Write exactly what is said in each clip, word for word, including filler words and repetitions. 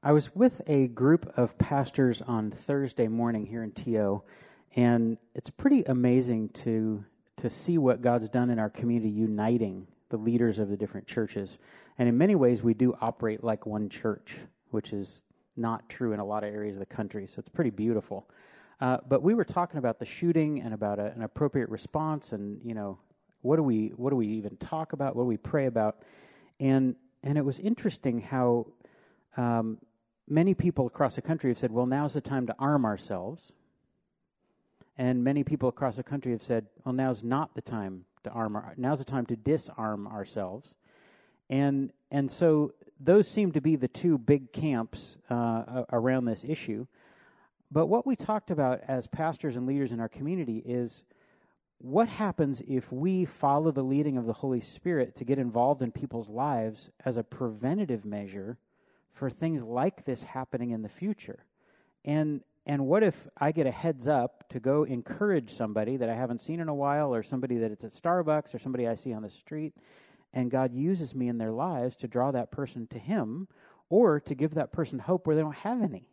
I was with a group of pastors on Thursday morning here in T O, and it's pretty amazing to to see what God's done in our community, uniting the leaders of the different churches. And in many ways, we do operate like one church, which is not true in a lot of areas of the country, so it's pretty beautiful. Uh, but we were talking about the shooting and about a, an appropriate response, and you know, what do we what do we even talk about? What do we pray about? And and it was interesting how um, many people across the country have said, "Well, now's the time to arm ourselves," and many people across the country have said, "Well, now's not the time to arm. Our, now's the time to disarm ourselves." And and so those seem to be the two big camps uh, around this issue. But what we talked about as pastors and leaders in our community is what happens if we follow the leading of the Holy Spirit to get involved in people's lives as a preventative measure for things like this happening in the future. And and what if I get a heads up to go encourage somebody that I haven't seen in a while, or somebody that it's at Starbucks, or somebody I see on the street, and God uses me in their lives to draw that person to Him, or to give that person hope where they don't have any.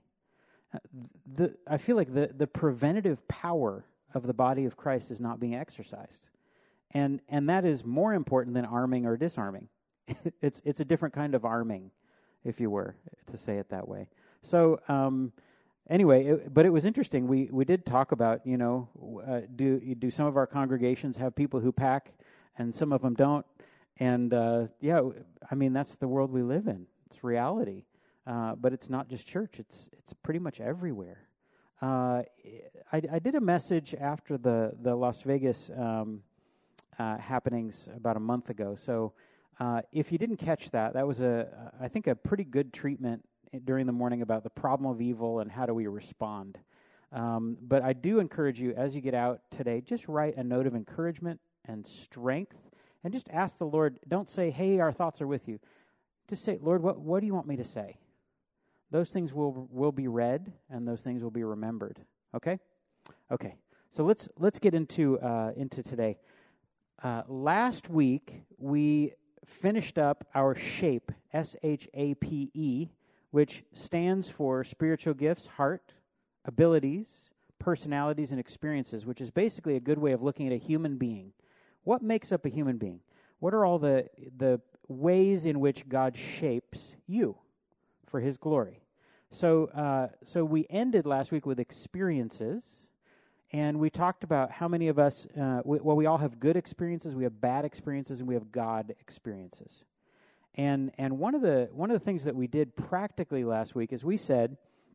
The, I feel like the, the preventative power of the body of Christ is not being exercised. And and that is more important than arming or disarming. it's it's a different kind of arming, if you were to say it that way. So um, anyway, it, but it was interesting. We we did talk about, you know, uh, do do some of our congregations have people who pack and some of them don't? And uh, yeah, I mean, that's the world we live in. It's reality. Uh, but it's not just church. It's it's pretty much everywhere. Uh, I, I did a message after the, the Las Vegas um, uh, happenings about a month ago. So uh, if you didn't catch that, that was, a I think, a pretty good treatment during the morning about the problem of evil and how do we respond. Um, but I do encourage you, as you get out today, just write a note of encouragement and strength, and just ask the Lord. Don't say, hey, our thoughts are with you. Just say, Lord, what, what do you want me to say? Those things will will be read, and those things will be remembered. Okay, okay. So let's let's get into uh, into today. Uh, last week we finished up our SHAPE, S H A P E, which stands for spiritual gifts, heart, abilities, personalities, and experiences, which is basically a good way of looking at a human being. What makes up a human being? What are all the the ways in which God shapes you for His glory? So uh, so we ended last week with experiences, and we talked about how many of us, uh, we, well, we all have good experiences, we have bad experiences, and we have God experiences. And and one of the one of the things that we did practically last week is we said,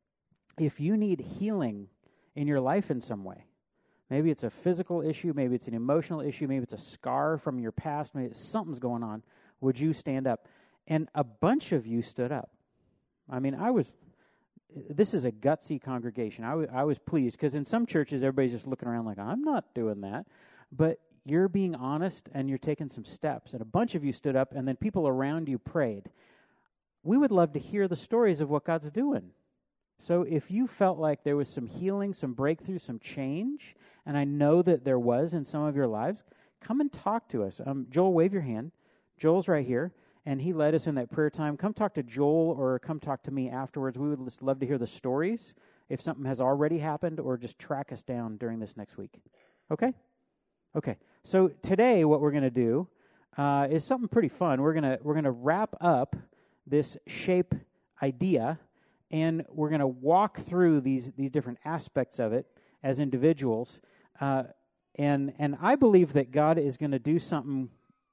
if you need healing in your life in some way, maybe it's a physical issue, maybe it's an emotional issue, maybe it's a scar from your past, maybe something's going on, would you stand up? And a bunch of you stood up. I mean, I was, this is a gutsy congregation. I, w- I was pleased, because in some churches, everybody's just looking around like, I'm not doing that. But you're being honest, and you're taking some steps. And a bunch of you stood up, and then people around you prayed. We would love to hear the stories of what God's doing. So if you felt like there was some healing, some breakthrough, some change, and I know that there was in some of your lives, come and talk to us. Um, Joel, wave your hand. Joel's right here. And he led us in that prayer time. Come talk to Joel, or come talk to me afterwards. We would just love to hear the stories, if something has already happened, or just track us down during this next week. Okay? Okay. So today what we're going to do uh, is something pretty fun. We're going to we're going to wrap up this SHAPE idea, and we're going to walk through these these different aspects of it as individuals. Uh, and and I believe that God is going to do something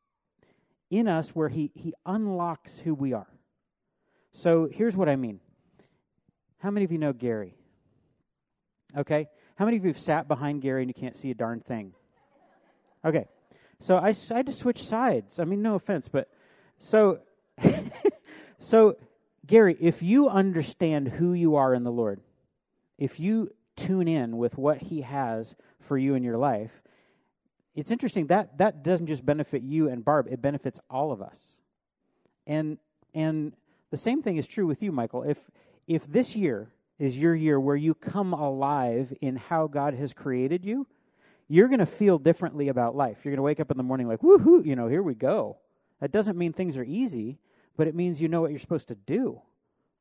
in us where he, he unlocks who we are. So here's what I mean. How many of you know Gary? Okay. How many of you have sat behind Gary and you can't see a darn thing? Okay. So I, I had to switch sides. I mean, no offense, but so, so Gary, if you understand who you are in the Lord, if you tune in with what He has for you in your life, it's interesting, that that doesn't just benefit you and Barb, it benefits all of us. And and the same thing is true with you, Michael. If if this year is your year where you come alive in how God has created you, you're going to feel differently about life. You're going to wake up in the morning like, woohoo, you know, here we go. That doesn't mean things are easy, but it means you know what you're supposed to do.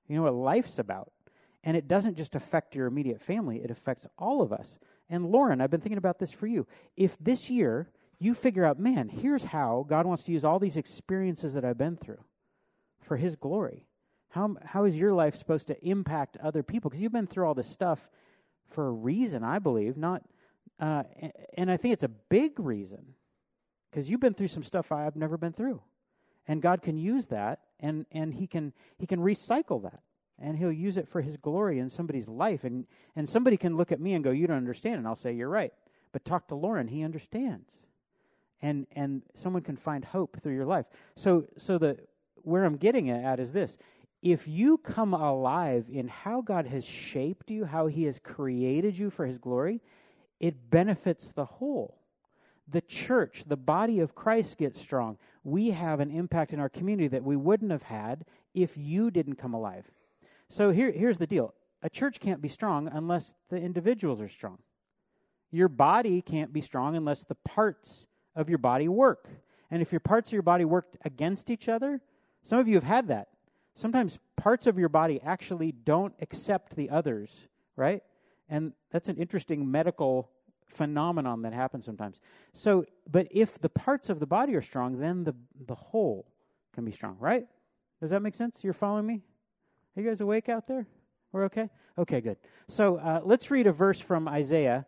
You know what life's about. And it doesn't just affect your immediate family, it affects all of us. And Lauren, I've been thinking about this for you. If this year you figure out, man, here's how God wants to use all these experiences that I've been through for his glory. How how is your life supposed to impact other people? Because you've been through all this stuff for a reason, I believe, not, uh, and I think it's a big reason, because you've been through some stuff I've never been through, and God can use that, and and he can he can recycle that, and he'll use it for his glory in somebody's life, and and somebody can look at me and go, you don't understand, and I'll say, you're right, but talk to Lauren, he understands, and and someone can find hope through your life. So so the where I'm getting at is this. If you come alive in how God has shaped you, how he has created you for his glory, it benefits the whole. The church, the body of Christ gets strong. We have an impact in our community that we wouldn't have had if you didn't come alive. So here, here's the deal. A church can't be strong unless the individuals are strong. Your body can't be strong unless the parts of your body work. And if your parts of your body worked against each other, some of you have had that. Sometimes parts of your body actually don't accept the others, right? And that's an interesting medical phenomenon that happens sometimes. So, but if the parts of the body are strong, then the the whole can be strong, right? Does that make sense? You're following me? Are you guys awake out there? We're okay? Okay, good. So uh, let's read a verse from Isaiah.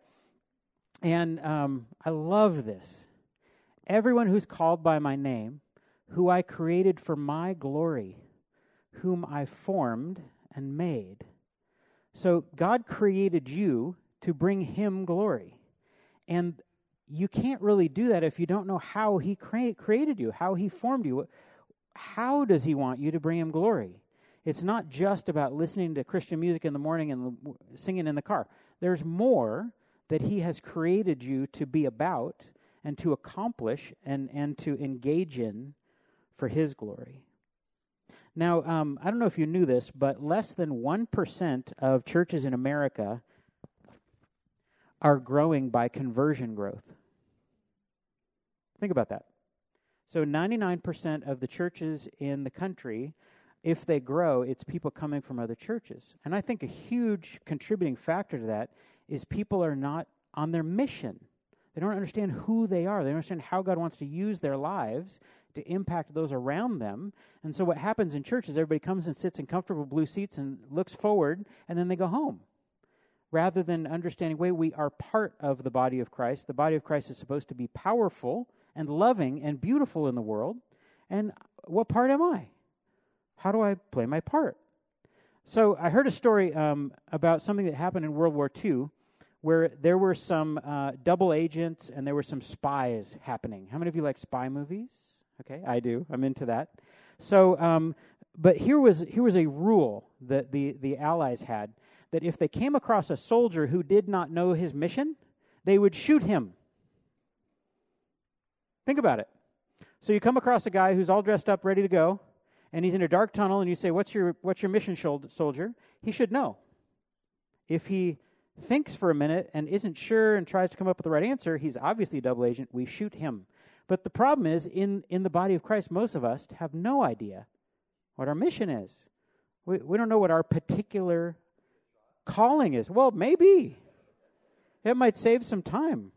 And um, I love this. Everyone who's called by my name, who I created for my glory, whom I formed and made. So God created you to bring him glory. And you can't really do that if you don't know how he cre- created you, how he formed you. How does he want you to bring him glory? It's not just about listening to Christian music in the morning and singing in the car. There's more that he has created you to be about and to accomplish and, and to engage in for his glory. Now, um, I don't know if you knew this, but less than one percent of churches in America are growing by conversion growth. Think about that. So ninety-nine percent of the churches in the country, if they grow, it's people coming from other churches. And I think a huge contributing factor to that is people are not on their mission. They don't understand who they are. They don't understand how God wants to use their lives to impact those around them. And so what happens in church is everybody comes and sits in comfortable blue seats and looks forward, and then they go home. Rather than understanding, wait, we are part of the body of Christ. The body of Christ is supposed to be powerful and loving and beautiful in the world. And what part am I? How do I play my part? So I heard a story um, about something that happened in World War Two, where there were some uh, double agents and there were some spies happening. How many of you like spy movies? Okay, I do. I'm into that. So, um, but here was here was a rule that the, the Allies had, that if they came across a soldier who did not know his mission, they would shoot him. Think about it. So you come across a guy who's all dressed up, ready to go, and he's in a dark tunnel, and you say, what's your what's your mission, soldier? He should know. If he thinks for a minute and isn't sure and tries to come up with the right answer, he's obviously a double agent. We shoot him. But the problem is, in, in the body of Christ, most of us have no idea what our mission is. We, we don't know what our particular calling is. Well, maybe. It might save some time.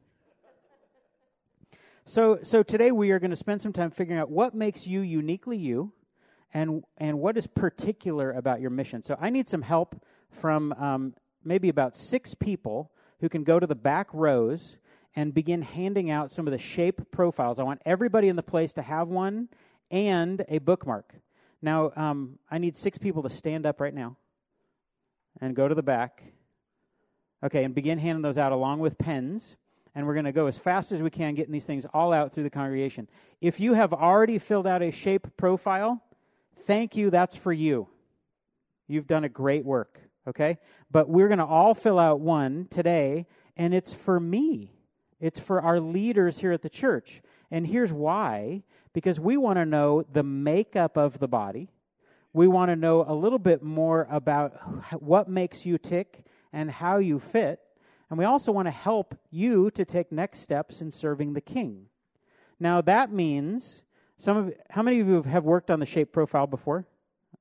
So so today we are going to spend some time figuring out what makes you uniquely you and and what is particular about your mission. So I need some help from um, maybe about six people who can go to the back rows and begin handing out some of the shape profiles. I want everybody in the place to have one and a bookmark. Now, um, I need six people to stand up right now and go to the back. Okay, and begin handing those out along with pens. And we're going to go as fast as we can, getting these things all out through the congregation. If you have already filled out a shape profile, thank you, that's for you. You've done a great work, okay? But we're going to all fill out one today, and it's for me. It's for our leaders here at the church. And here's why. Because we want to know the makeup of the body. We want to know a little bit more about what makes you tick and how you fit. And we also want to help you to take next steps in serving the King. Now that means, some of how many of you have worked on the shape profile before?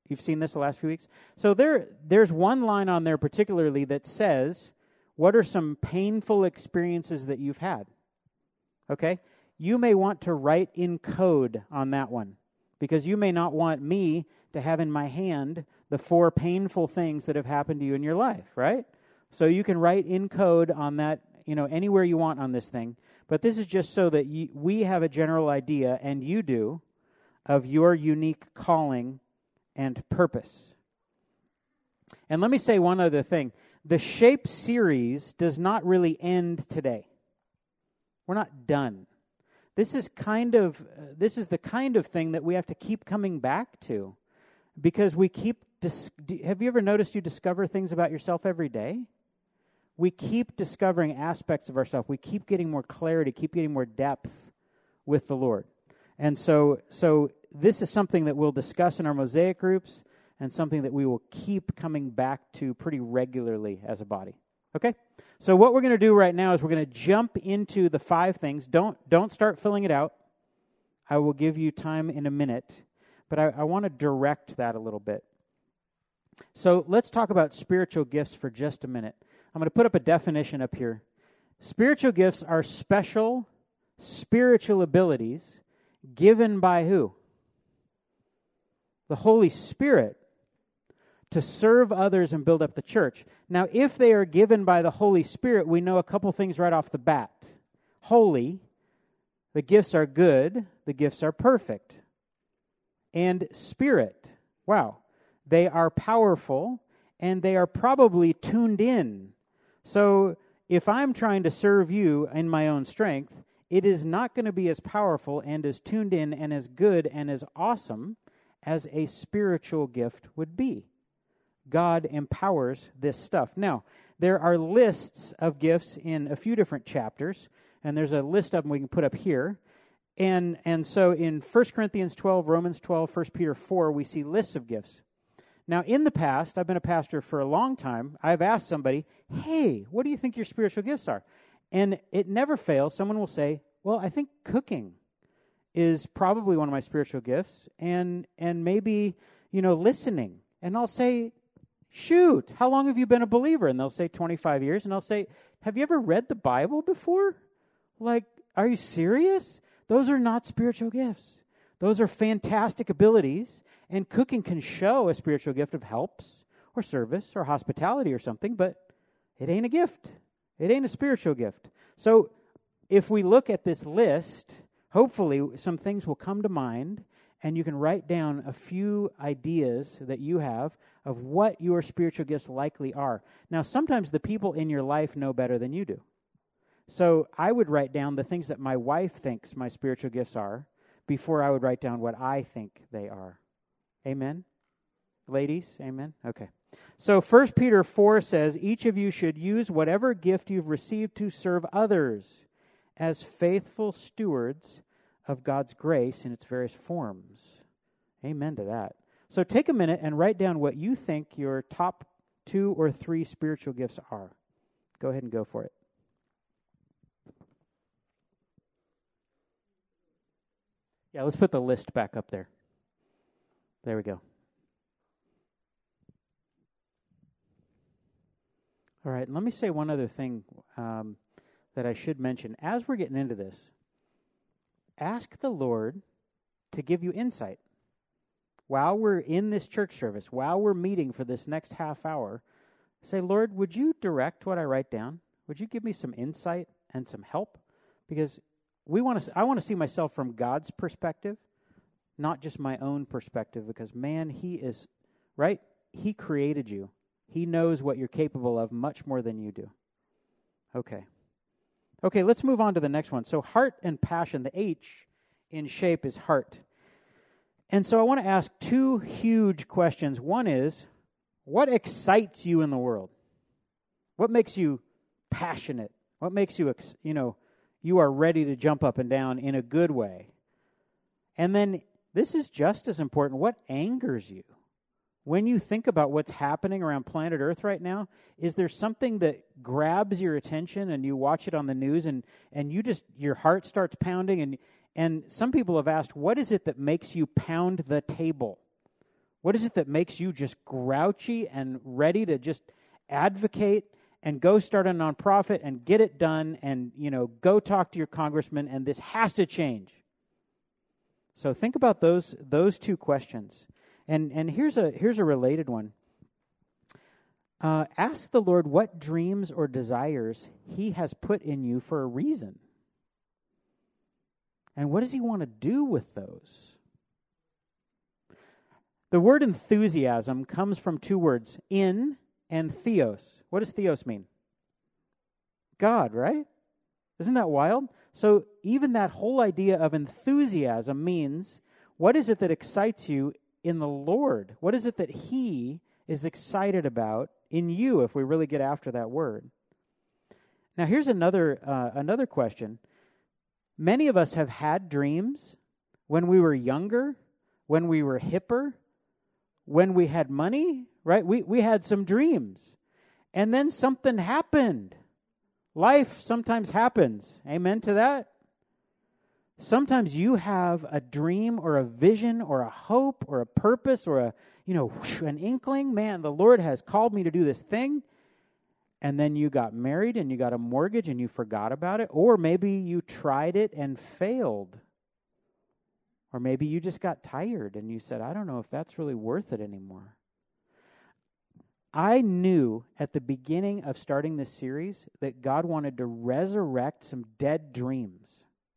You've seen this the last few weeks? So there, there's one line on there particularly that says, what are some painful experiences that you've had? Okay? You may want to write in code on that one, because you may not want me to have in my hand the four painful things that have happened to you in your life, right? So you can write in code on that, you know, anywhere you want on this thing. But this is just so that you, we have a general idea, and you do, of your unique calling and purpose. And let me say one other thing. The Shape series does not really end today. We're not done. This is kind of uh, this is the kind of thing that we have to keep coming back to, because we keep. Dis- have you ever noticed you discover things about yourself every day? We keep discovering aspects of ourselves. We keep getting more clarity, keep getting more depth with the Lord. And so, so this is something that we'll discuss in our Mosaic groups, and something that we will keep coming back to pretty regularly as a body. Okay? So what we're going to do right now is we're going to jump into the five things. Don't don't start filling it out. I will give you time in a minute, but I, I want to direct that a little bit. So let's talk about spiritual gifts for just a minute. I'm going to put up a definition up here. Spiritual gifts are special spiritual abilities given by who? The Holy Spirit, to serve others and build up the church. Now, if they are given by the Holy Spirit, we know a couple things right off the bat. Holy, the gifts are good, the gifts are perfect. And Spirit, wow, they are powerful, and they are probably tuned in. So if I'm trying to serve you in my own strength, it is not going to be as powerful and as tuned in and as good and as awesome as a spiritual gift would be. God empowers this stuff. Now, there are lists of gifts in a few different chapters, and there's a list of them we can put up here. And and so in First Corinthians twelve, Romans twelve, First Peter four, we see lists of gifts. Now, in the past, I've been a pastor for a long time, I've asked somebody, hey, what do you think your spiritual gifts are? And it never fails. Someone will say, well, I think cooking is probably one of my spiritual gifts, and and maybe, you know, listening. And I'll say, shoot, how long have you been a believer? And they'll say twenty-five years. And I'll say, have you ever read the Bible before? Like, are you serious? Those are not spiritual gifts. Those are fantastic abilities. And cooking can show a spiritual gift of helps or service or hospitality or something, but it ain't a gift. It ain't a spiritual gift. So if we look at this list, hopefully some things will come to mind, and you can write down a few ideas that you have of what your spiritual gifts likely are. Now, sometimes the people in your life know better than you do. So I would write down the things that my wife thinks my spiritual gifts are before I would write down what I think they are. Amen? Ladies, amen? Okay. So First Peter four says, each of you should use whatever gift you've received to serve others as faithful stewards of God's grace in its various forms. Amen to that. So take a minute and write down what you think your top two or three spiritual gifts are. Go ahead and go for it. Yeah, let's put the list back up there. There we go. All right, and let me say one other thing um, that I should mention. As we're getting into this, ask the Lord to give you insight. While we're in this church service, while we're meeting for this next half hour, say, Lord, would you direct what I write down? Would you give me some insight and some help? Because we want to. I want to see myself from God's perspective, not just my own perspective, because, man, He is, right? He created you. He knows what you're capable of much more than you do. Okay. Okay, let's move on to the next one. So heart and passion, the H in shape is heart. And so I want to ask two huge questions. One is, what excites you in the world? What makes you passionate? What makes you, you know, you are ready to jump up and down in a good way? And then, this is just as important, what angers you? When you think about what's happening around planet Earth right now, is there something that grabs your attention and you watch it on the news and, and you just, your heart starts pounding? And, and some people have asked, what is it that makes you pound the table? What is it that makes you just grouchy and ready to just advocate and go start a nonprofit and get it done and, you know, go talk to your congressman and this has to change? So think about those those two questions. And and here's a here's a related one. Uh, ask the Lord what dreams or desires He has put in you for a reason. And what does He want to do with those? The word enthusiasm comes from two words, in and theos. What does theos mean? God, right? Isn't that wild? So even that whole idea of enthusiasm means, what is it that excites you in the Lord? What is it that He is excited about in you, if we really get after that word? Now here's another uh, another question. Many of us have had dreams when we were younger, when we were hipper, when we had money, right? We we had some dreams. And then something happened. Life sometimes happens. Amen to that? Sometimes you have a dream or a vision or a hope or a purpose or a, you know, whoosh, an inkling. Man, the Lord has called me to do this thing. And then you got married and you got a mortgage and you forgot about it. Or maybe you tried it and failed. Or maybe you just got tired and you said, I don't know if that's really worth it anymore. I knew at the beginning of starting this series that God wanted to resurrect some dead dreams.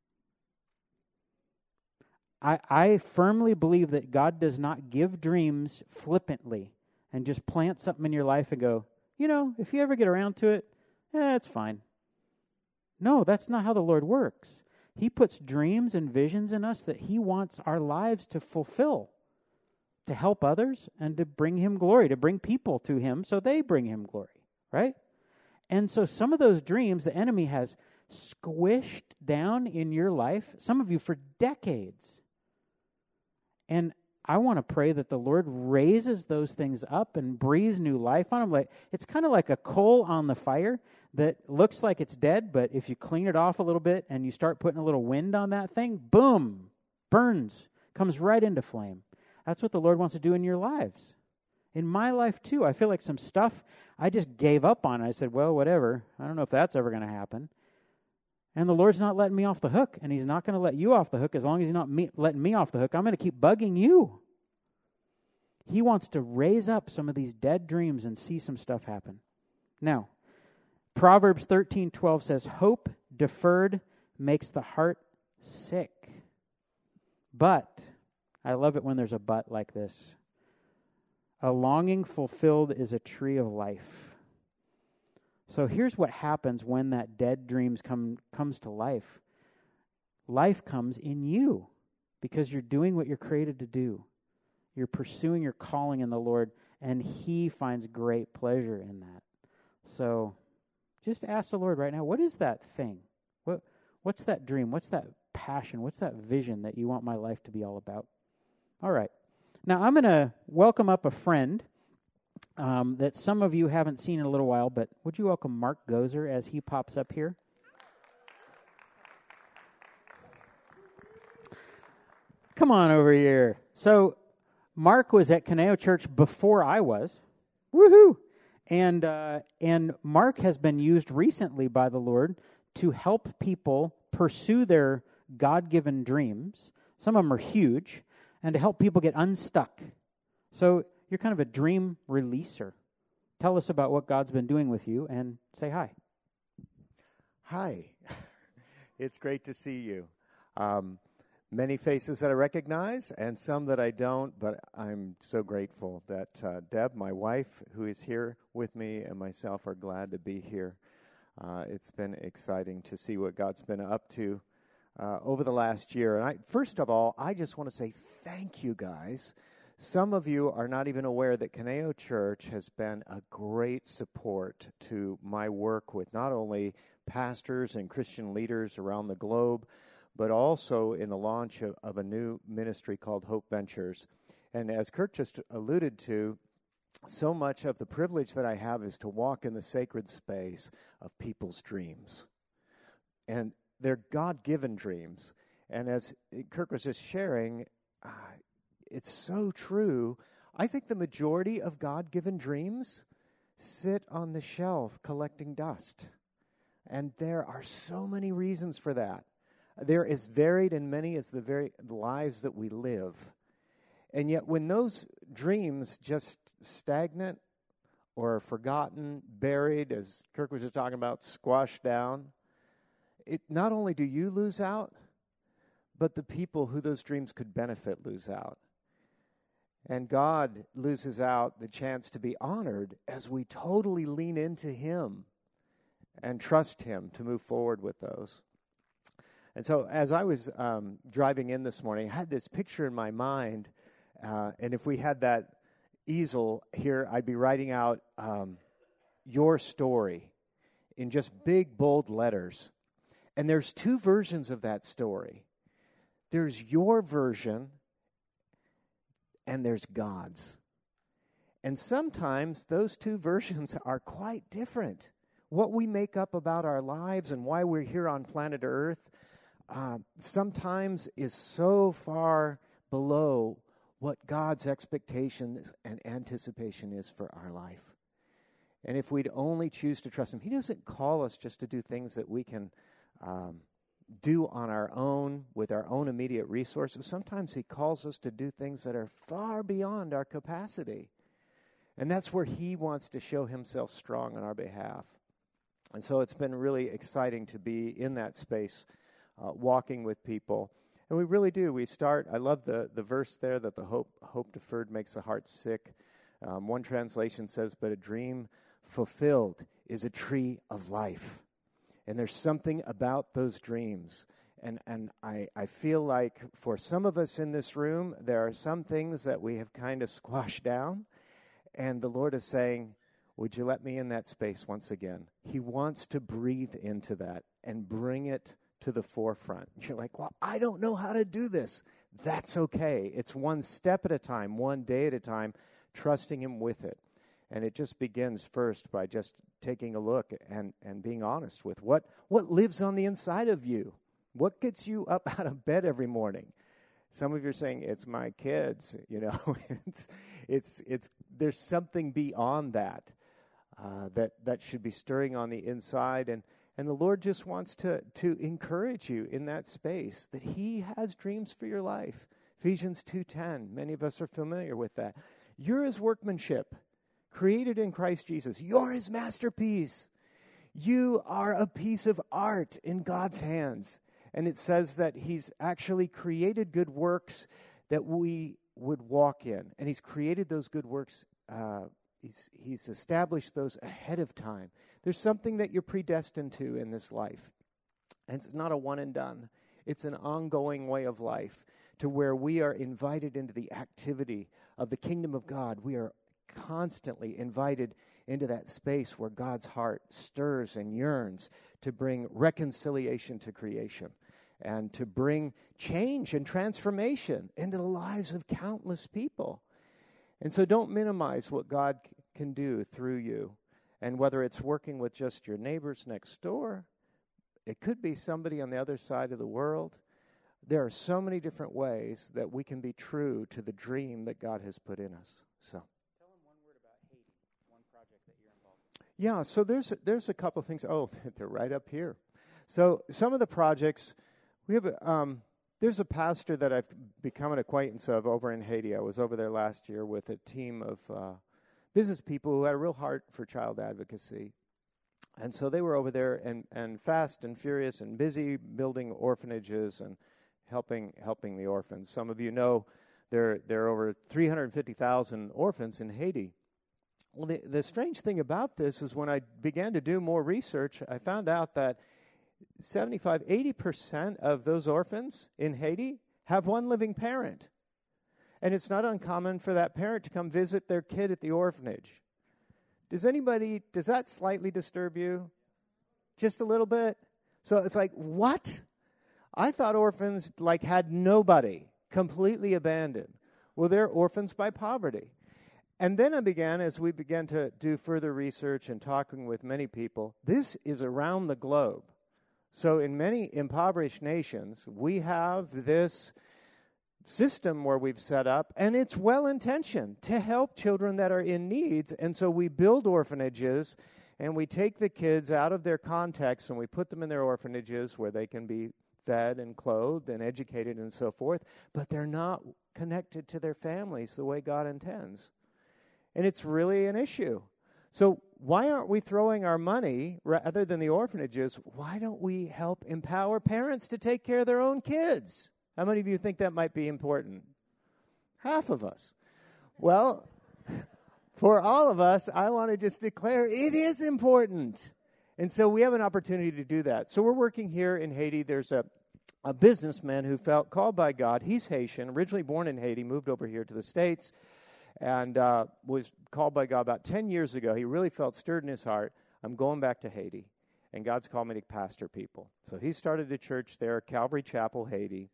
I, I firmly believe that God does not give dreams flippantly and just plant something in your life and go, you know, if you ever get around to it, eh, it's fine. No, that's not how the Lord works. He puts dreams and visions in us that He wants our lives to fulfill, to help others and to bring Him glory, to bring people to Him so they bring Him glory, right? And so some of those dreams the enemy has squished down in your life, some of you for decades. And I want to pray that the Lord raises those things up and breathes new life on them. Like, it's kind of like a coal on the fire that looks like it's dead, but if you clean it off a little bit and you start putting a little wind on that thing, boom, burns, comes right into flame. That's what the Lord wants to do in your lives. In my life, too. I feel like some stuff I just gave up on. I said, well, whatever. I don't know if that's ever going to happen. And the Lord's not letting me off the hook, and He's not going to let you off the hook as long as He's not me, letting me off the hook. I'm going to keep bugging you. He wants to raise up some of these dead dreams and see some stuff happen. Now, Proverbs thirteen twelve says, hope deferred makes the heart sick. But, I love it when there's a but like this. A longing fulfilled is a tree of life. So here's what happens when that dead dreams come comes to life. Life comes in you because you're doing what you're created to do. You're pursuing your calling in the Lord, and He finds great pleasure in that. So just ask the Lord right now, what is that thing? What What's that dream? What's that passion? What's that vision that you want my life to be all about? All right. Now, I'm going to welcome up a friend um, that some of you haven't seen in a little while, but would you welcome Mark Gozer as he pops up here? Come on over here. So, Mark was at Caneo Church before I was. Woohoo! And, uh, and Mark has been used recently by the Lord to help people pursue their God-given dreams. Some of them are huge. And to help people get unstuck. So you're kind of a dream releaser. Tell us about what God's been doing with you and say hi. Hi. It's great to see you. Um, many faces that I recognize and some that I don't, but I'm so grateful that uh, Deb, my wife, who is here with me, and myself are glad to be here. Uh, it's been exciting to see what God's been up to Uh, over the last year. And I, first of all, I just want to say thank you guys. Some of you are not even aware that Caneo Church has been a great support to my work with not only pastors and Christian leaders around the globe, but also in the launch of, of a new ministry called Hope Ventures. And as Kurt just alluded to, so much of the privilege that I have is to walk in the sacred space of people's dreams. And they're God-given dreams. And as Kirk was just sharing, uh, it's so true. I think the majority of God-given dreams sit on the shelf collecting dust. And there are so many reasons for that. They're as varied and many as the very lives that we live. And yet when those dreams just stagnant or forgotten, buried, as Kirk was just talking about, squashed down, it not only do you lose out, but the people who those dreams could benefit lose out. And God loses out the chance to be honored as we totally lean into Him and trust Him to move forward with those. And so as I was um, driving in this morning, I had this picture in my mind, uh, and if we had that easel here, I'd be writing out um, your story in just big, bold letters. And there's two versions of that story. There's your version, and there's God's. And sometimes those two versions are quite different. What we make up about our lives and why we're here on planet Earth uh, sometimes is so far below what God's expectations and anticipation is for our life. And if we'd only choose to trust Him, He doesn't call us just to do things that we can um, do on our own with our own immediate resources. Sometimes He calls us to do things that are far beyond our capacity. And that's where He wants to show Himself strong on our behalf. And so it's been really exciting to be in that space, uh, walking with people. And we really do. We start, I love the, the verse there that the hope, hope deferred makes the heart sick. Um, one translation says, but a dream fulfilled is a tree of life. And there's something about those dreams. And and I, I feel like for some of us in this room, there are some things that we have kind of squashed down. And the Lord is saying, would you let me in that space once again? He wants to breathe into that and bring it to the forefront. You're like, well, I don't know how to do this. That's okay. It's one step at a time, one day at a time, trusting Him with it. And it just begins first by just taking a look and, and being honest with what, what lives on the inside of you. What gets you up out of bed every morning? Some of you are saying, it's my kids. You know, it's, it's, it's, there's something beyond that, uh, that, that should be stirring on the inside. And, and the Lord just wants to, to encourage you in that space that He has dreams for your life. Ephesians two ten, many of us are familiar with that. You're His workmanship, created in Christ Jesus. You're His masterpiece. You are a piece of art in God's hands. And it says that He's actually created good works that we would walk in. And He's created those good works. Uh, he's, he's established those ahead of time. There's something that you're predestined to in this life. And it's not a one and done. It's an ongoing way of life to where we are invited into the activity of the kingdom of God. We are constantly invited into that space where God's heart stirs and yearns to bring reconciliation to creation and to bring change and transformation into the lives of countless people. And so don't minimize what God c- can do through you. And whether it's working with just your neighbors next door, it could be somebody on the other side of the world. There are so many different ways that we can be true to the dream that God has put in us. So. Yeah, so there's a, there's a couple of things. Oh, they're right up here. So some of the projects, we have a, um, there's a pastor that I've become an acquaintance of over in Haiti. I was over there last year with a team of uh, business people who had a real heart for child advocacy. And so they were over there and, and fast and furious and busy building orphanages and helping helping the orphans. Some of you know there, there are over three hundred fifty thousand orphans in Haiti. Well, the, the strange thing about this is when I began to do more research, I found out that seventy-five, eighty percent of those orphans in Haiti have one living parent. And it's not uncommon for that parent to come visit their kid at the orphanage. Does anybody, does that slightly disturb you? Just a little bit? So it's like, what? I thought orphans like had nobody, completely abandoned. Well, they're orphans by poverty. And then I began, as we began to do further research and talking with many people, this is around the globe. So in many impoverished nations, we have this system where we've set up, and it's well-intentioned to help children that are in needs. And so we build orphanages, and we take the kids out of their context, and we put them in their orphanages where they can be fed and clothed and educated and so forth, but they're not connected to their families the way God intends. And it's really an issue. So why aren't we throwing our money, rather than the orphanages, why don't we help empower parents to take care of their own kids? How many of you think that might be important? Half of us. Well, for all of us, I want to just declare it is important. And so we have an opportunity to do that. So we're working here in Haiti. There's a, a businessman who felt called by God. He's Haitian, originally born in Haiti, moved over here to the States, and uh, was called by God about ten years ago. He really felt stirred in his heart, I'm going back to Haiti, and God's called me to pastor people. So he started a church there, Calvary Chapel, Haiti.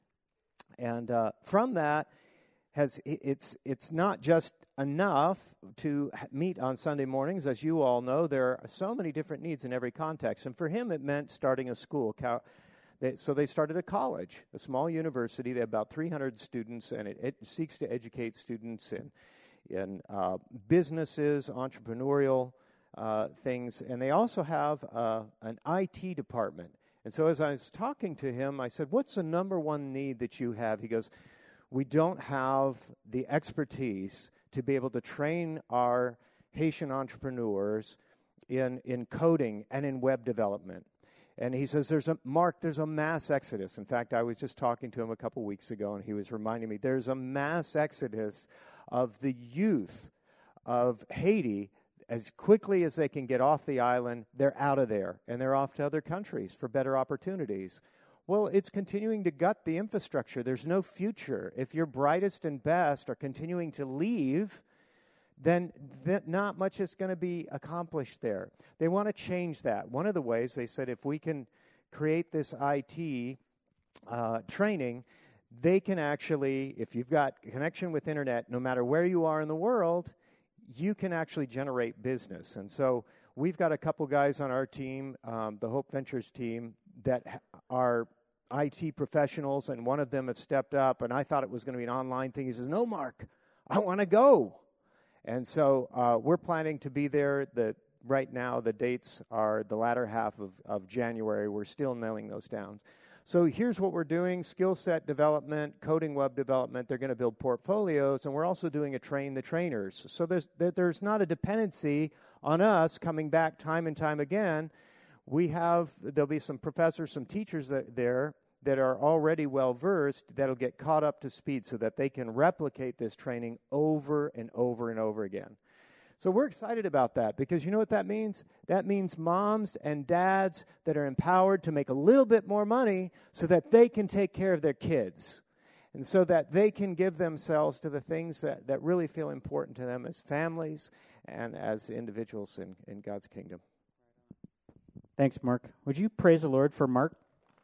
And uh, from that, has it's it's not just enough to meet on Sunday mornings. As you all know, there are so many different needs in every context. And for him, it meant starting a school. They, so they started a college, a small university. They have about three hundred students, and it, it seeks to educate students in, in uh, businesses, entrepreneurial uh, things. And they also have uh, an I T department. And so as I was talking to him, I said, what's the number one need that you have? He goes, we don't have the expertise to be able to train our Haitian entrepreneurs in, in coding and in web development. And he says, there's a, Mark, there's a mass exodus. In fact, I was just talking to him a couple weeks ago, and he was reminding me, there's a mass exodus of the youth of Haiti. As quickly as they can get off the island, they're out of there, and they're off to other countries for better opportunities. Well, it's continuing to gut the infrastructure. There's no future. If your brightest and best are continuing to leave, then th- not much is going to be accomplished there. They want to change that. One of the ways, they said, if we can create this I T uh, training, they can actually, if you've got connection with internet, no matter where you are in the world, you can actually generate business. And so we've got a couple guys on our team, um, the Hope Ventures team, that ha- are I T professionals, and one of them have stepped up, and I thought it was going to be an online thing. He says, no, Mark, I want to go. And so uh, we're planning to be there. The, right now, the dates are the latter half of, of January. We're still nailing those down. So here's what we're doing: skill set development, coding, web development. They're going to build portfolios, and we're also doing a train the trainers. So there's there's not a dependency on us coming back time and time again. We have, there'll be some professors, some teachers that, there that are already well-versed that'll get caught up to speed so that they can replicate this training over and over and over again. So we're excited about that, because you know what that means? That means moms and dads that are empowered to make a little bit more money so that they can take care of their kids, and so that they can give themselves to the things that, that really feel important to them as families and as individuals in, in God's kingdom. Thanks, Mark. Would you praise the Lord for Mark?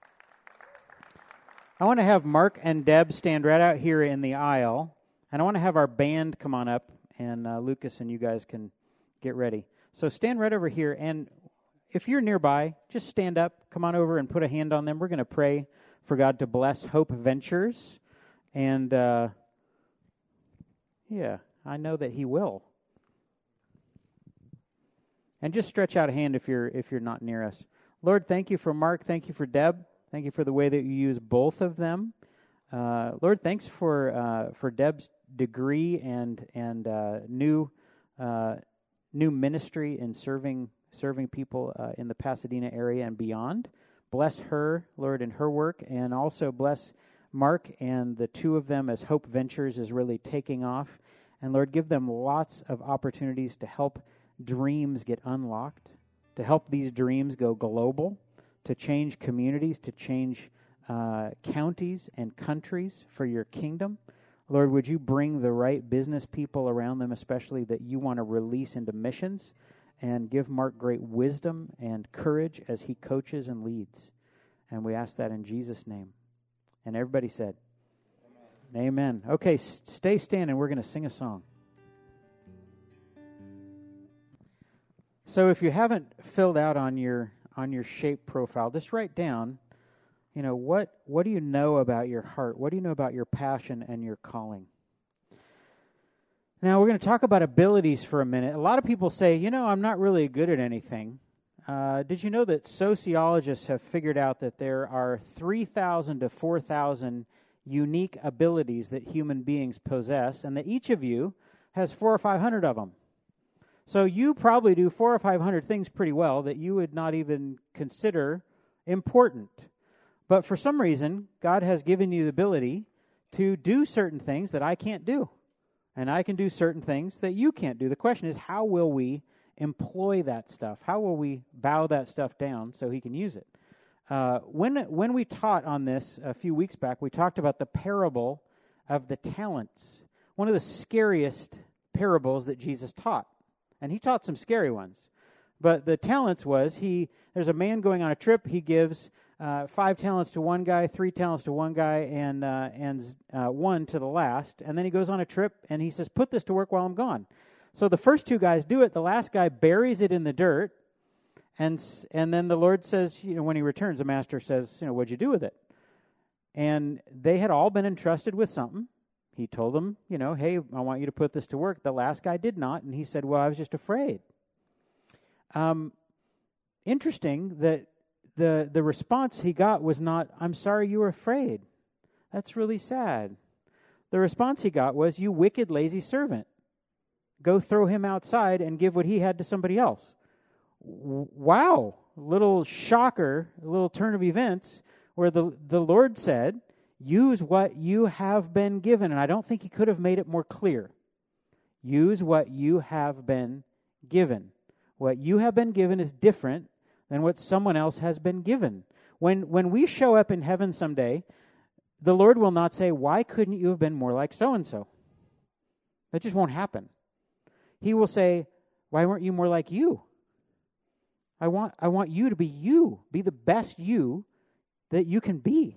I want to have Mark and Deb stand right out here in the aisle, and I want to have our band come on up, and uh, Lucas and you guys can get ready. So stand right over here, and if you're nearby, just stand up, come on over and put a hand on them. We're going to pray for God to bless Hope Ventures, and uh, yeah, I know that He will. And just stretch out a hand if you're if you're not near us. Lord, thank you for Mark. Thank you for Deb. Thank you for the way that you use both of them. Uh, Lord, thanks for uh, for Deb's degree and and uh, new uh, new ministry in serving serving people uh, in the Pasadena area and beyond. Bless her, Lord, in her work, and also bless Mark and the two of them as Hope Ventures is really taking off. And Lord, give them lots of opportunities to help dreams get unlocked, to help these dreams go global, to change communities, to change uh, counties and countries for your kingdom. Lord, would you bring the right business people around them, especially that you want to release into missions, and give Mark great wisdom and courage as he coaches and leads. And we ask that in Jesus' name. And everybody said, Amen. Amen. Okay, s- stay standing. We're going to sing a song. So if you haven't filled out on your on your shape profile, just write down, You know, what, what do you know about your heart? What do you know about your passion and your calling? Now, we're going to talk about abilities for a minute. A lot of people say, you know, I'm not really good at anything. Uh, did you know that sociologists have figured out that there are three thousand to four thousand unique abilities that human beings possess, and that each of you has four or five hundred of them? So you probably do four or five hundred things pretty well that you would not even consider important. But for some reason, God has given you the ability to do certain things that I can't do. And I can do certain things that you can't do. The question is, how will we employ that stuff? How will we bow that stuff down so he can use it? Uh, when, when we taught on this a few weeks back, we talked about the parable of the talents. One of the scariest parables that Jesus taught. And he taught some scary ones. But the talents was, he there's a man going on a trip. He gives uh, five talents to one guy, three talents to one guy, and uh, and uh, one to the last. And then he goes on a trip, and he says, put this to work while I'm gone. So the first two guys do it. The last guy buries it in the dirt. And and then the Lord says, you know, when he returns, the master says, you know, what'd you do with it? And they had all been entrusted with something. He told them, you know, hey, I want you to put this to work. The last guy did not, and he said, well, I was just afraid. Um, interesting that the the response he got was not, I'm sorry you were afraid. That's really sad. The response he got was, you wicked, lazy servant. Go throw him outside and give what he had to somebody else. W- wow. Little shocker, a little turn of events where the, the Lord said, use what you have been given. And I don't think he could have made it more clear. Use what you have been given. What you have been given is different than what someone else has been given. When when we show up in heaven someday, the Lord will not say, why couldn't you have been more like so-and-so? That just won't happen. He will say, why weren't you more like you? I want I want you to be you. Be the best you that you can be.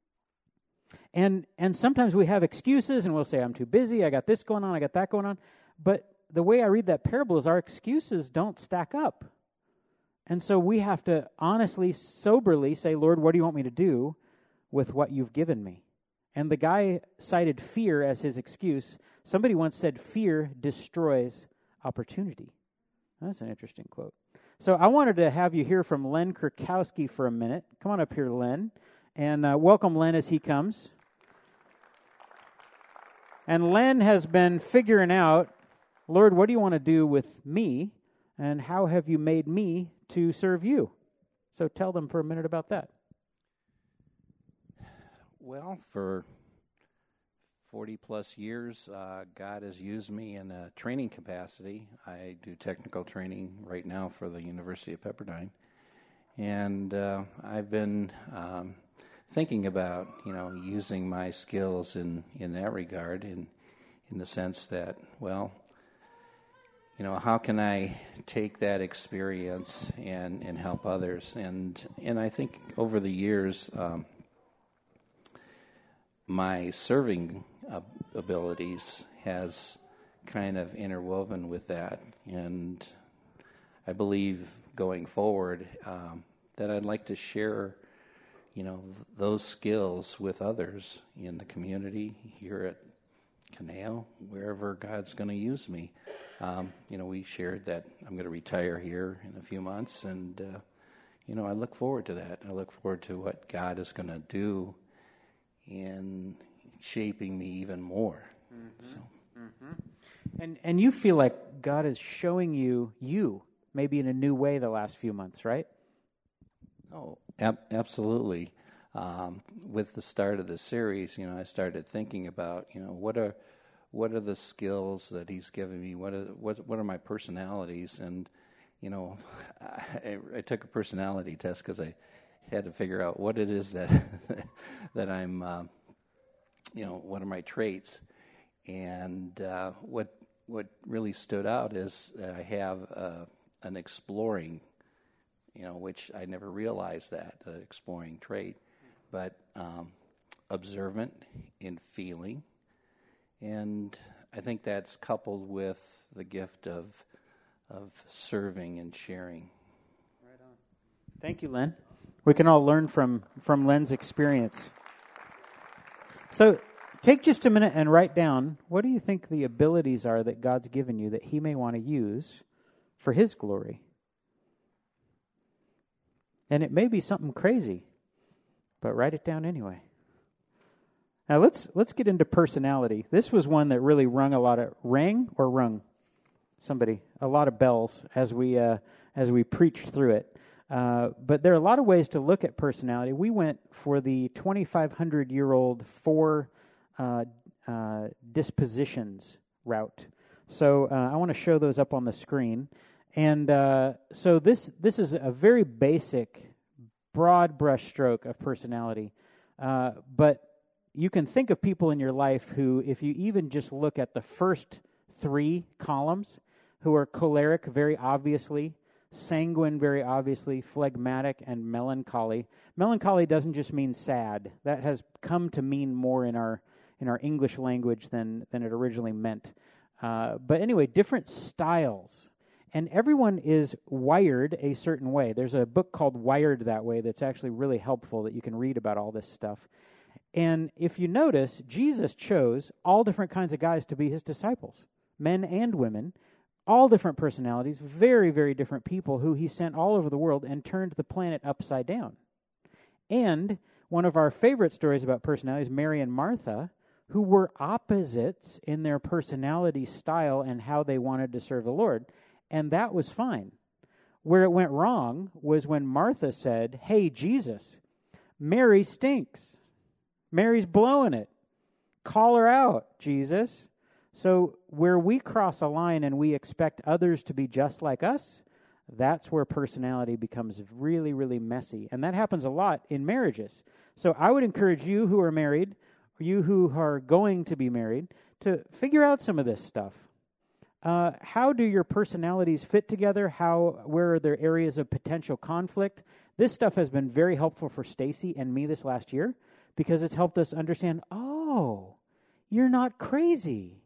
And and sometimes we have excuses and we'll say, I'm too busy, I got this going on, I got that going on. But the way I read that parable is our excuses don't stack up. And so we have to honestly, soberly say, Lord, what do you want me to do with what you've given me? And the guy cited fear as his excuse. Somebody once said, fear destroys opportunity. That's an interesting quote. So I wanted to have you hear from Len Krakowski for a minute. Come on up here, Len. And uh, welcome Len as he comes. And Len has been figuring out, Lord, what do you want to do with me? And how have you made me to serve you? So tell them for a minute about that. Well, for forty plus years, uh, God has used me in a training capacity. I do technical training right now for the University of Pepperdine. And uh, I've been um, thinking about, you know, using my skills in, in that regard, in, in the sense that, well, you know, how can I take that experience and, and help others? And and I think over the years, um, my serving uh, abilities has kind of interwoven with that. And I believe going forward um, that I'd like to share, you know, th- those skills with others in the community here at Caneo, wherever God's going to use me. Um, you know, we shared that I'm going to retire here in a few months, and, uh, you know, I look forward to that. I look forward to what God is going to do in shaping me even more. Mm-hmm. So. Mm-hmm. And and you feel like God is showing you you, maybe in a new way the last few months, right? Oh, ab- absolutely. Um, with the start of the series, you know, I started thinking about, you know, what are what are the skills that He's given me? What are what what are my personalities? And you know, I, I took a personality test because I had to figure out what it is that that I'm, uh, you know, what are my traits? And uh, what what really stood out is that I have uh, an exploring, you know, which I never realized that, uh, exploring trait, but um, observant in feeling. And I think that's coupled with the gift of of serving and sharing. Right on. Thank you, Len. We can all learn from, from Len's experience. So take just a minute and write down, what do you think the abilities are that God's given you that he may want to use for his glory? And it may be something crazy, but write it down anyway. Now let's let's get into personality. This was one that really rung a lot of rang or rung somebody a lot of bells as we uh, as we preached through it. Uh, but there are a lot of ways to look at personality. We went for the twenty-five hundred year old four uh, uh, dispositions route. So uh, I want to show those up on the screen. And uh, so this this is a very basic, broad brush stroke of personality, uh, but you can think of people in your life who, if you even just look at the first three columns, who are choleric very obviously, sanguine very obviously, phlegmatic, and melancholy. Melancholy doesn't just mean sad. That has come to mean more in our in our English language than, than it originally meant. Uh, but anyway, different styles. And everyone is wired a certain way. There's a book called Wired That Way that's actually really helpful that you can read about all this stuff. And if you notice, Jesus chose all different kinds of guys to be his disciples, men and women, all different personalities, very, very different people who he sent all over the world and turned the planet upside down. And one of our favorite stories about personalities, Mary and Martha, who were opposites in their personality style and how they wanted to serve the Lord. And that was fine. Where it went wrong was when Martha said, "Hey, Jesus, Mary stinks. Mary's blowing it. Call her out, Jesus." So where we cross a line and we expect others to be just like us, that's where personality becomes really, really messy. And that happens a lot in marriages. So I would encourage you who are married, or you who are going to be married, to figure out some of this stuff. Uh, how do your personalities fit together? How, where are there areas of potential conflict? This stuff has been very helpful for Stacy and me this last year, because it's helped us understand, oh, you're not crazy.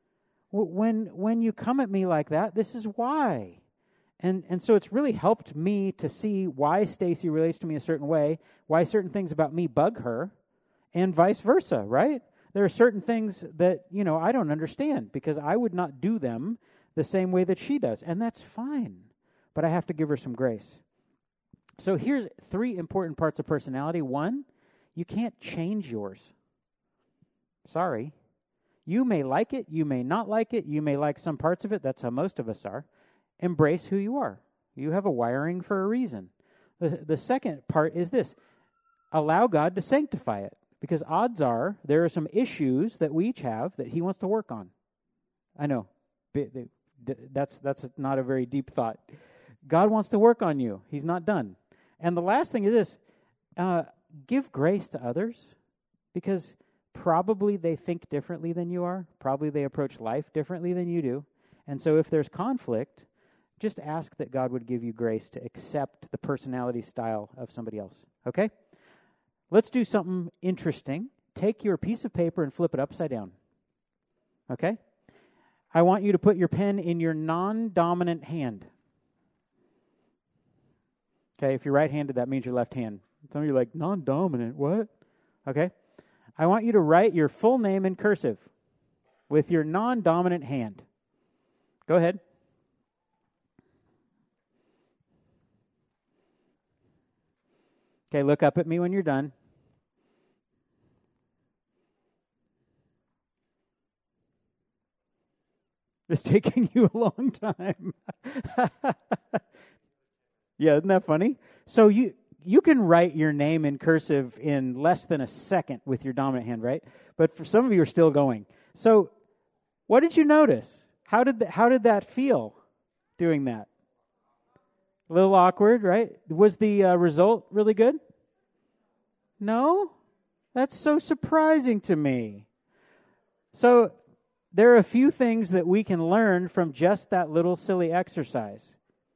When when you come at me like that, this is why. And and so it's really helped me to see why Stacy relates to me a certain way, why certain things about me bug her, and vice versa, right? There are certain things that, you know, I don't understand because I would not do them the same way that she does, and that's fine. But I have to give her some grace. So here's three important parts of personality. One, you can't change yours. Sorry. You may like it, you may not like it, you may like some parts of it. That's how most of us are. Embrace who you are. You have a wiring for a reason. The, the second part is this. Allow God to sanctify it. Because odds are there are some issues that we each have that he wants to work on. I know. That's, that's not a very deep thought. God wants to work on you. He's not done. And the last thing is this. Uh, give grace to others, because probably they think differently than you are. Probably they approach life differently than you do. And so if there's conflict, just ask that God would give you grace to accept the personality style of somebody else. Okay? Let's do something interesting. Take your piece of paper and flip it upside down. Okay? I want you to put your pen in your non-dominant hand. Okay, if you're right-handed, that means your left hand. Some of you are like, non-dominant, what? Okay. I want you to write your full name in cursive with your non-dominant hand. Go ahead. Okay, look up at me when you're done. It's taking you a long time. Yeah, isn't that funny? So you you can write your name in cursive in less than a second with your dominant hand, right? But for some of you are still going. So what did you notice? How did the, how did that feel doing that? A little awkward, right? Was the uh, result really good? No? That's so surprising to me. So there are a few things that we can learn from just that little silly exercise.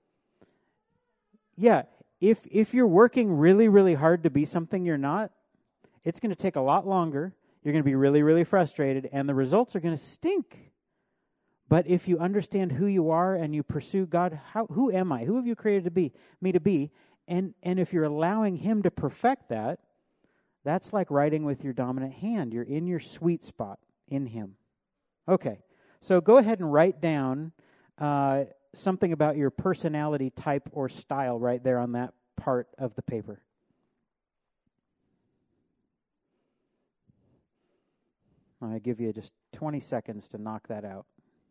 Yeah, if if you're working really, really hard to be something you're not, it's going to take a lot longer. You're going to be really, really frustrated, and the results are going to stink. But if you understand who you are and you pursue God, how, who am I? Who have you created to be me to be? and and if you're allowing him to perfect that, that's like writing with your dominant hand. You're in your sweet spot in him. Okay, so go ahead and write down uh, something about your personality type or style right there on that part of the paper. I'm going to give you just twenty seconds to knock that out.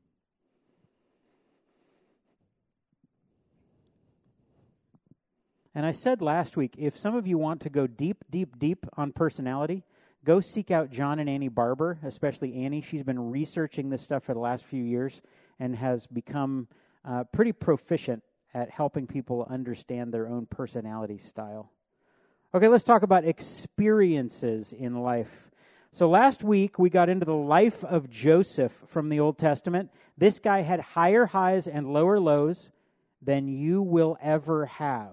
And I said last week, if some of you want to go deep, deep, deep on personality, go seek out John and Annie Barber, especially Annie. She's been researching this stuff for the last few years and has become uh, pretty proficient at helping people understand their own personality style. Okay, let's talk about experiences in life. So last week, we got into the life of Joseph from the Old Testament. This guy had higher highs and lower lows than you will ever have.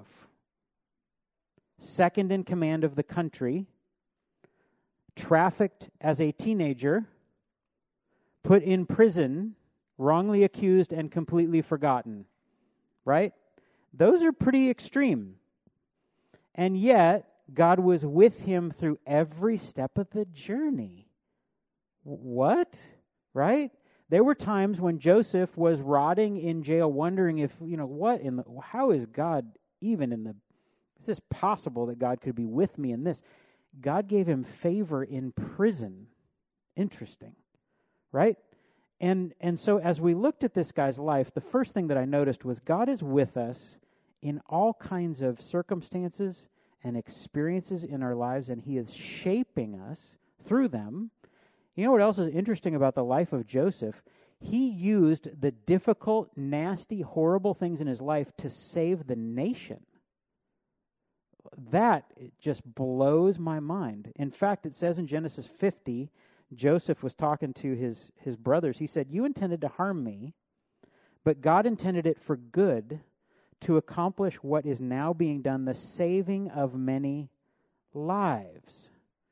Second in command of the country, trafficked as a teenager, put in prison, wrongly accused, and completely forgotten. Right? Those are pretty extreme. And yet, God was with him through every step of the journey. What? Right? There were times when Joseph was rotting in jail, wondering if, you know, what in the, how is God even in the, is this possible that God could be with me in this? God gave him favor in prison. Interesting. Right? And and so as we looked at this guy's life, the first thing that I noticed was God is with us in all kinds of circumstances and experiences in our lives, and he is shaping us through them. You know what else is interesting about the life of Joseph? He used the difficult, nasty, horrible things in his life to save the nation. That just blows my mind. In fact, it says in Genesis fifty, Joseph was talking to his, his brothers. He said, "You intended to harm me, but God intended it for good, to accomplish what is now being done, the saving of many lives."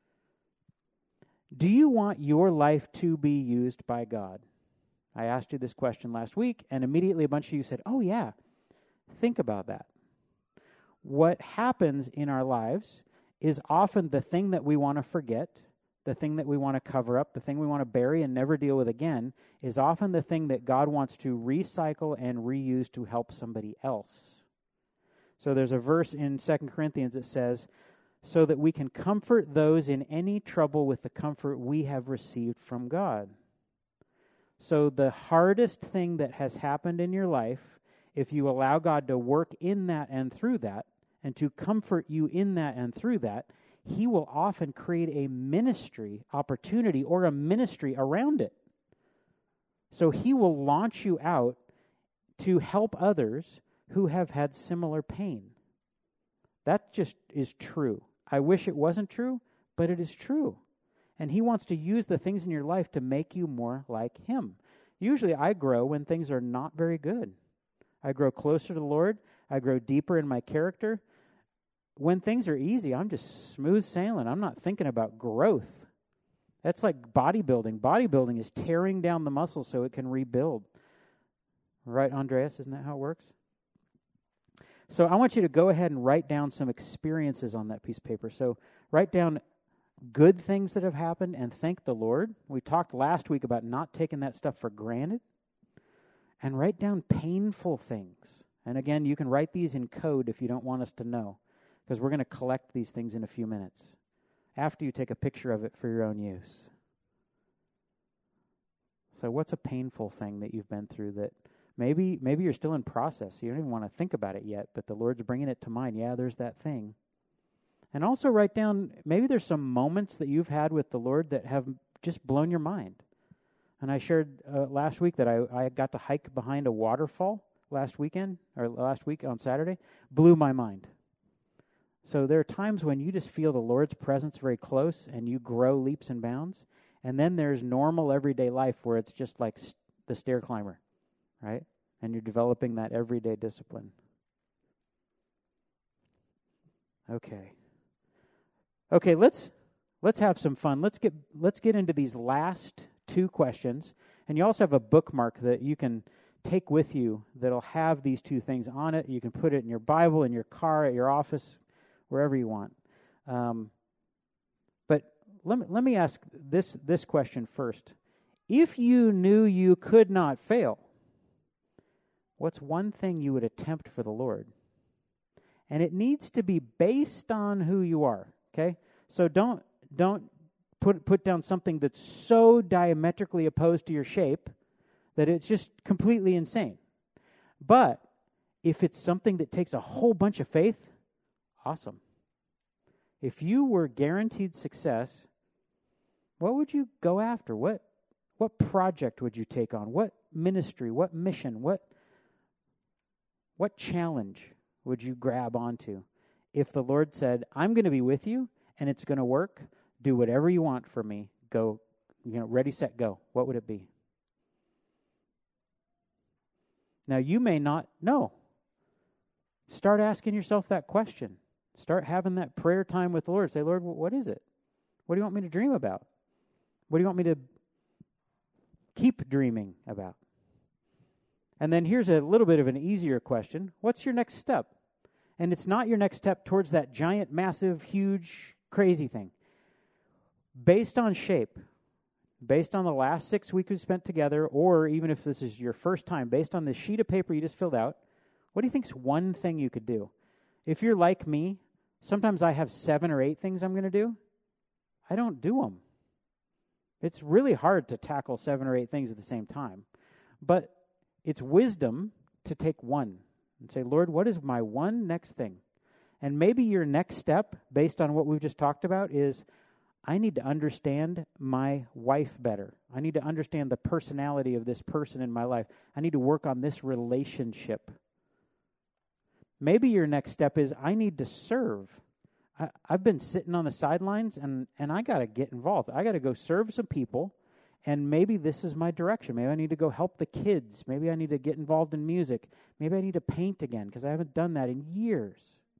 Do you want your life to be used by God? I asked you this question last week, and immediately a bunch of you said, "Oh yeah, think about that." What happens in our lives is often the thing that we want to forget, the thing that we want to cover up, the thing we want to bury and never deal with again, is often the thing that God wants to recycle and reuse to help somebody else. So there's a verse in Second Corinthians that says, "So that we can comfort those in any trouble with the comfort we have received from God." So the hardest thing that has happened in your life, if you allow God to work in that and through that, and to comfort you in that and through that, he will often create a ministry opportunity or a ministry around it. So he will launch you out to help others who have had similar pain. That just is true. I wish it wasn't true, but it is true. And he wants to use the things in your life to make you more like him. Usually I grow when things are not very good. I grow closer to the Lord. I grow deeper in my character. When things are easy, I'm just smooth sailing. I'm not thinking about growth. That's like bodybuilding. Bodybuilding is tearing down the muscle so it can rebuild. Right, Andreas? Isn't that how it works? So I want you to go ahead and write down some experiences on that piece of paper. So write down good things that have happened and thank the Lord. We talked last week about not taking that stuff for granted. And write down painful things. And again, you can write these in code if you don't want us to know, because we're going to collect these things in a few minutes after you take a picture of it for your own use. So what's a painful thing that you've been through that maybe maybe you're still in process, so you don't even want to think about it yet, but the Lord's bringing it to mind. Yeah, there's that thing. And also write down, maybe there's some moments that you've had with the Lord that have just blown your mind. And I shared uh, last week that I, I got to hike behind a waterfall last weekend, or last week on Saturday. Blew my mind. So there are times when you just feel the Lord's presence very close and you grow leaps and bounds. And then there's normal everyday life where it's just like st- the stair climber, right? And you're developing that everyday discipline. Okay. Okay, let's let's have some fun. Let's get let's get into these last two questions. And you also have a bookmark that you can take with you that'll have these two things on it. You can put it in your Bible, in your car, at your office, wherever you want. Um, but let me, let me ask this, this question first. If you knew you could not fail, what's one thing you would attempt for the Lord? And it needs to be based on who you are, okay? So don't don't put put down something that's so diametrically opposed to your shape that it's just completely insane. But if it's something that takes a whole bunch of faith, awesome. If you were guaranteed success, what would you go after? What what project would you take on? What ministry, what mission, what what challenge would you grab onto? If the Lord said, I'm going to be with you and it's going to work, do whatever you want for me, go, you know, ready, set, go. What would it be? Now, you may not know. Start asking yourself that question. Start having that prayer time with the Lord. Say, Lord, what is it? What do you want me to dream about? What do you want me to keep dreaming about? And then here's a little bit of an easier question. What's your next step? And it's not your next step towards that giant, massive, huge, crazy thing. Based on shape, based on the last six weeks we spent together, or even if this is your first time, based on the sheet of paper you just filled out, what do you think is one thing you could do? If you're like me, sometimes I have seven or eight things I'm going to do. I don't do them. It's really hard to tackle seven or eight things at the same time. But it's wisdom to take one and say, Lord, what is my one next thing? And maybe your next step, based on what we've just talked about, is I need to understand my wife better. I need to understand the personality of this person in my life. I need to work on this relationship. Maybe your next step is I need to serve. I, I've been sitting on the sidelines, and, and I got to get involved. I got to go serve some people. And maybe this is my direction. Maybe I need to go help the kids. Maybe I need to get involved in music. Maybe I need to paint again because I haven't done that in years.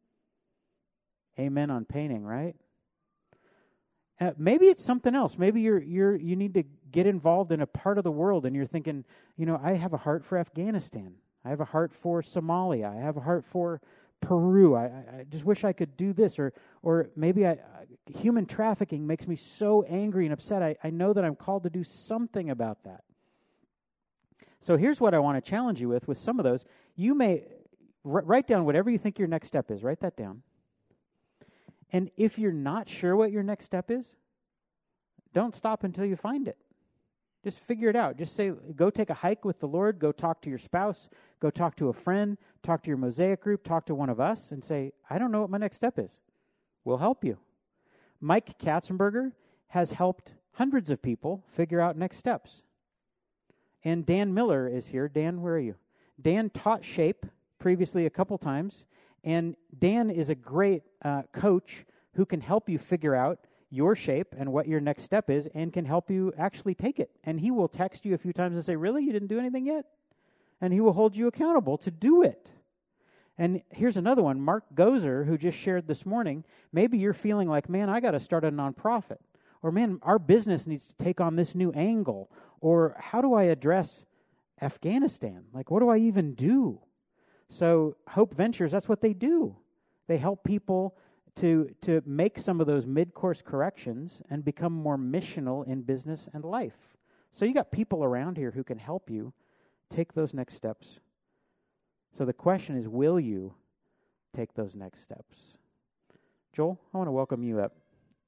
Amen on painting, right? Uh, maybe it's something else. Maybe you're you're you need to get involved in a part of the world, and you're thinking, you know, I have a heart for Afghanistan. I have a heart for Somalia. I have a heart for Peru. I, I just wish I could do this, or or maybe I, human trafficking makes me so angry and upset. I, I know that I'm called to do something about that. So here's what I want to challenge you with. With some of those, you may r- write down whatever you think your next step is. Write that down. And if you're not sure what your next step is, don't stop until you find it. Just figure it out. Just say, go take a hike with the Lord. Go talk to your spouse. Go talk to a friend. Talk to your Mosaic group. Talk to one of us and say, I don't know what my next step is. We'll help you. Mike Katzenberger has helped hundreds of people figure out next steps. And Dan Miller is here. Dan, where are you? Dan taught shape previously a couple times. And Dan is a great uh, coach who can help you figure out your shape and what your next step is and can help you actually take it. And he will text you a few times and say, really, you didn't do anything yet? And he will hold you accountable to do it. And here's another one, Mark Gozer, who just shared this morning. Maybe you're feeling like, man, I got to start a nonprofit. Or, man, our business needs to take on this new angle. Or, how do I address Afghanistan? Like, what do I even do? So Hope Ventures, that's what they do. They help people to to make some of those mid-course corrections and become more missional in business and life. So you got people around here who can help you take those next steps. So the question is, will you take those next steps? Joel, I want to welcome you up.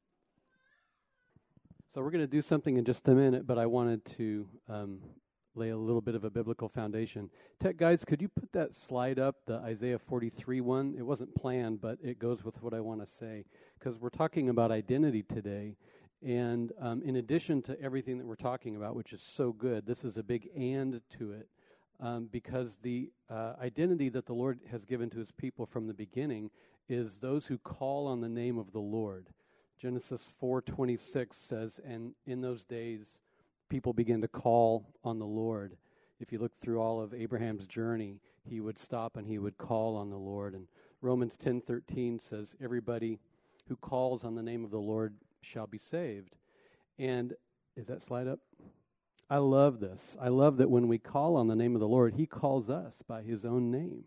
So we're going to do something in just a minute, but I wanted to um, lay a little bit of a biblical foundation. Tech guys, could you put that slide up, the Isaiah forty-three one? It wasn't planned, but it goes with what I want to say, because we're talking about identity today. And um, in addition to everything that we're talking about, which is so good, this is a big and to it, um, because the uh, identity that the Lord has given to his people from the beginning is those who call on the name of the Lord. Genesis four twenty-six says, and in those days, people began to call on the Lord. If you look through all of Abraham's journey, he would stop and he would call on the Lord. And Romans ten thirteen says, everybody who calls on the name of the Lord shall be saved. And is that slide up? I love this. I love that when we call on the name of the Lord, he calls us by his own name.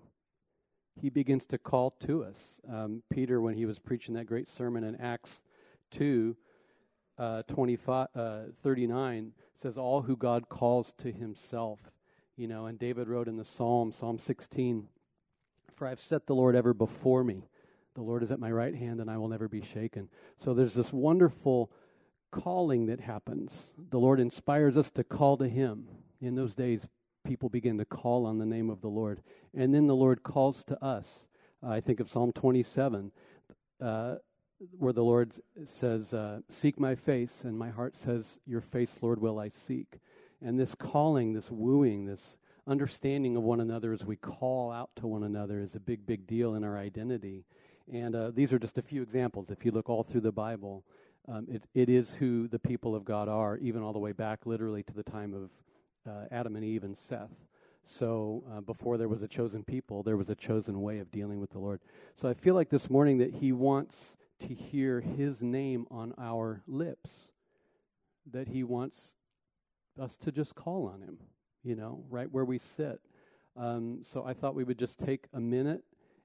He begins to call to us. Um, Peter, when he was preaching that great sermon in Acts two, uh, twenty-five, uh, thirty-nine, says, all who God calls to himself. You know, and David wrote in the Psalm, Psalm sixteen, for I've set the Lord ever before me. The Lord is at my right hand, and I will never be shaken. So there's this wonderful calling that happens. The Lord inspires us to call to him. In those days, people begin to call on the name of the Lord. And then the Lord calls to us. Uh, I think of Psalm twenty-seven, uh, where the Lord says, uh, seek my face, and my heart says, your face, Lord, will I seek. And this calling, this wooing, this understanding of one another as we call out to one another is a big, big deal in our identity. And uh, these are just a few examples. If you look all through the Bible, um, it, it is who the people of God are, even all the way back literally to the time of uh, Adam and Eve and Seth. So uh, before there was a chosen people, there was a chosen way of dealing with the Lord. So I feel like this morning that he wants to hear his name on our lips, that he wants us to just call on him, you know, right where we sit. Um, so I thought we would just take a minute,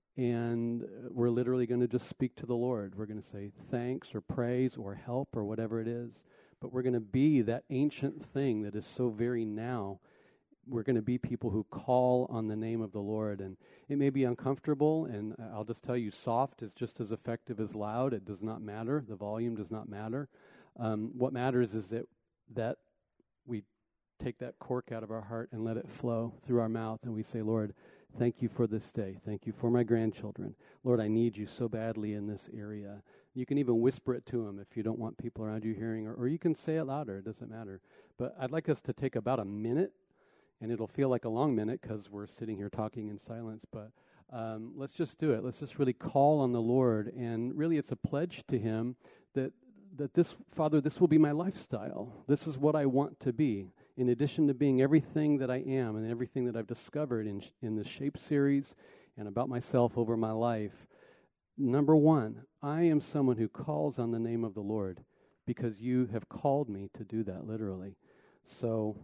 and we're literally going to just speak to the Lord. We're going to say thanks or praise or help or whatever it is, but we're going to be that ancient thing that is so very now. We're going to be people who call on the name of the Lord, and it may be uncomfortable, and I'll just tell you, soft is just as effective as loud. It does not matter. The volume does not matter. Um, what matters is that that we take that cork out of our heart and let it flow through our mouth, and we say, Lord, thank you for this day. Thank you for my grandchildren. Lord, I need you so badly in this area. You can even whisper it to them if you don't want people around you hearing, or, or you can say it louder. It doesn't matter. But I'd like us to take about a minute, and it'll feel like a long minute because we're sitting here talking in silence, but um, let's just do it. Let's just really call on the Lord, and really it's a pledge to him that that this, Father, this will be my lifestyle. This is what I want to be. In addition to being everything that I am and everything that I've discovered in in the Shape series and about myself over my life, number one, I am someone who calls on the name of the Lord because you have called me to do that, literally. So,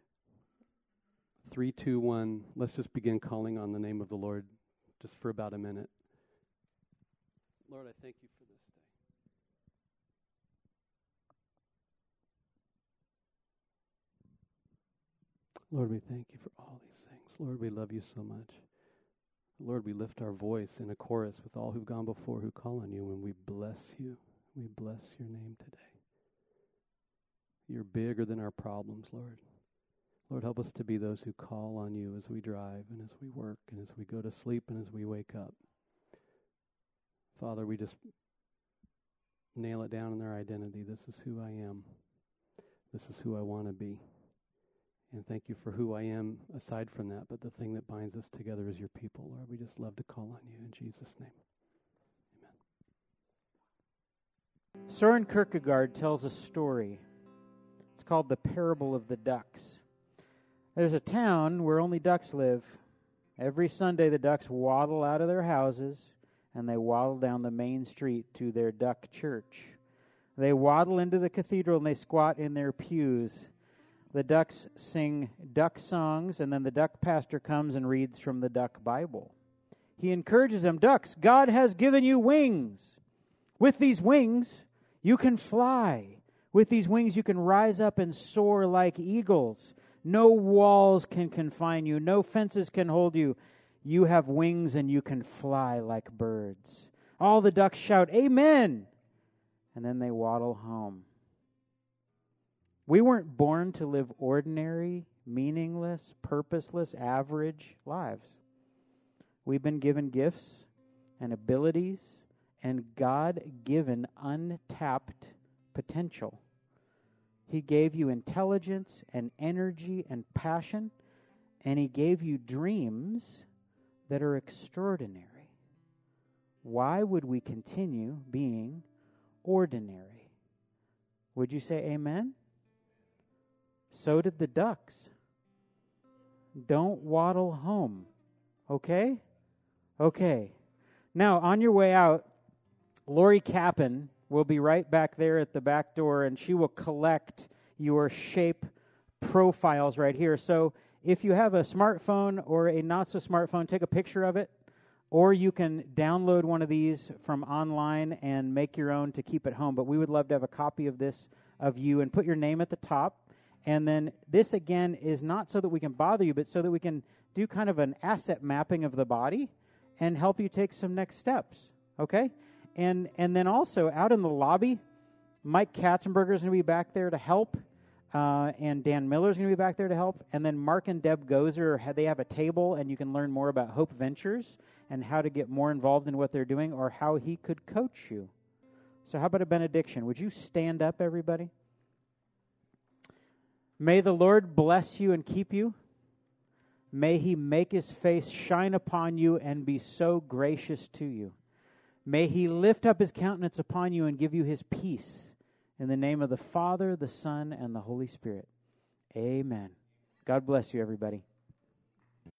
three, two, one, let's just begin calling on the name of the Lord just for about a minute. Lord, I thank you for this day. Lord, we thank you for all these things. Lord, we love you so much. Lord, we lift our voice in a chorus with all who've gone before who call on you, and we bless you. We bless your name today. You're bigger than our problems, Lord. Lord, help us to be those who call on you as we drive and as we work and as we go to sleep and as we wake up. Father, we just nail it down in their identity. This is who I am. This is who I want to be. And thank you for who I am aside from that. But the thing that binds us together is your people, Lord. We just love to call on you in Jesus' name. Amen. Søren Kierkegaard tells a story. It's called The Parable of the Ducks. There's a town where only ducks live. Every Sunday the ducks waddle out of their houses and they waddle down the main street to their duck church. They waddle into the cathedral and they squat in their pews. The ducks sing duck songs, and then the duck pastor comes and reads from the duck Bible. He encourages them, ducks, God has given you wings. With these wings, you can fly. With these wings, you can rise up and soar like eagles. No walls can confine you. No fences can hold you. You have wings and you can fly like birds. All the ducks shout, Amen. And then they waddle home. We weren't born to live ordinary, meaningless, purposeless, average lives. We've been given gifts and abilities and God-given untapped potential. He gave you intelligence and energy and passion, and He gave you dreams that are extraordinary. Why would we continue being ordinary? Would you say amen? So did the ducks. Don't waddle home. Okay? Okay. Now, on your way out, Lori Capon will be right back there at the back door, and she will collect your Shape profiles right here. So if you have a smartphone or a not-so-smartphone, take a picture of it, or you can download one of these from online and make your own to keep at home. But we would love to have a copy of this of you and put your name at the top. And then this, again, is not so that we can bother you, but so that we can do kind of an asset mapping of the body and help you take some next steps, okay? And and then also out in the lobby, Mike Katzenberger is going to be back there to help, uh, and Dan Miller is going to be back there to help. And then Mark and Deb Gozer, they have a table, and you can learn more about Hope Ventures and how to get more involved in what they're doing or how he could coach you. So how about a benediction? Would you stand up, everybody? May the Lord bless you and keep you. May he make his face shine upon you and be so gracious to you. May he lift up his countenance upon you and give you his peace. In the name of the Father, the Son, and the Holy Spirit. Amen. God bless you, everybody.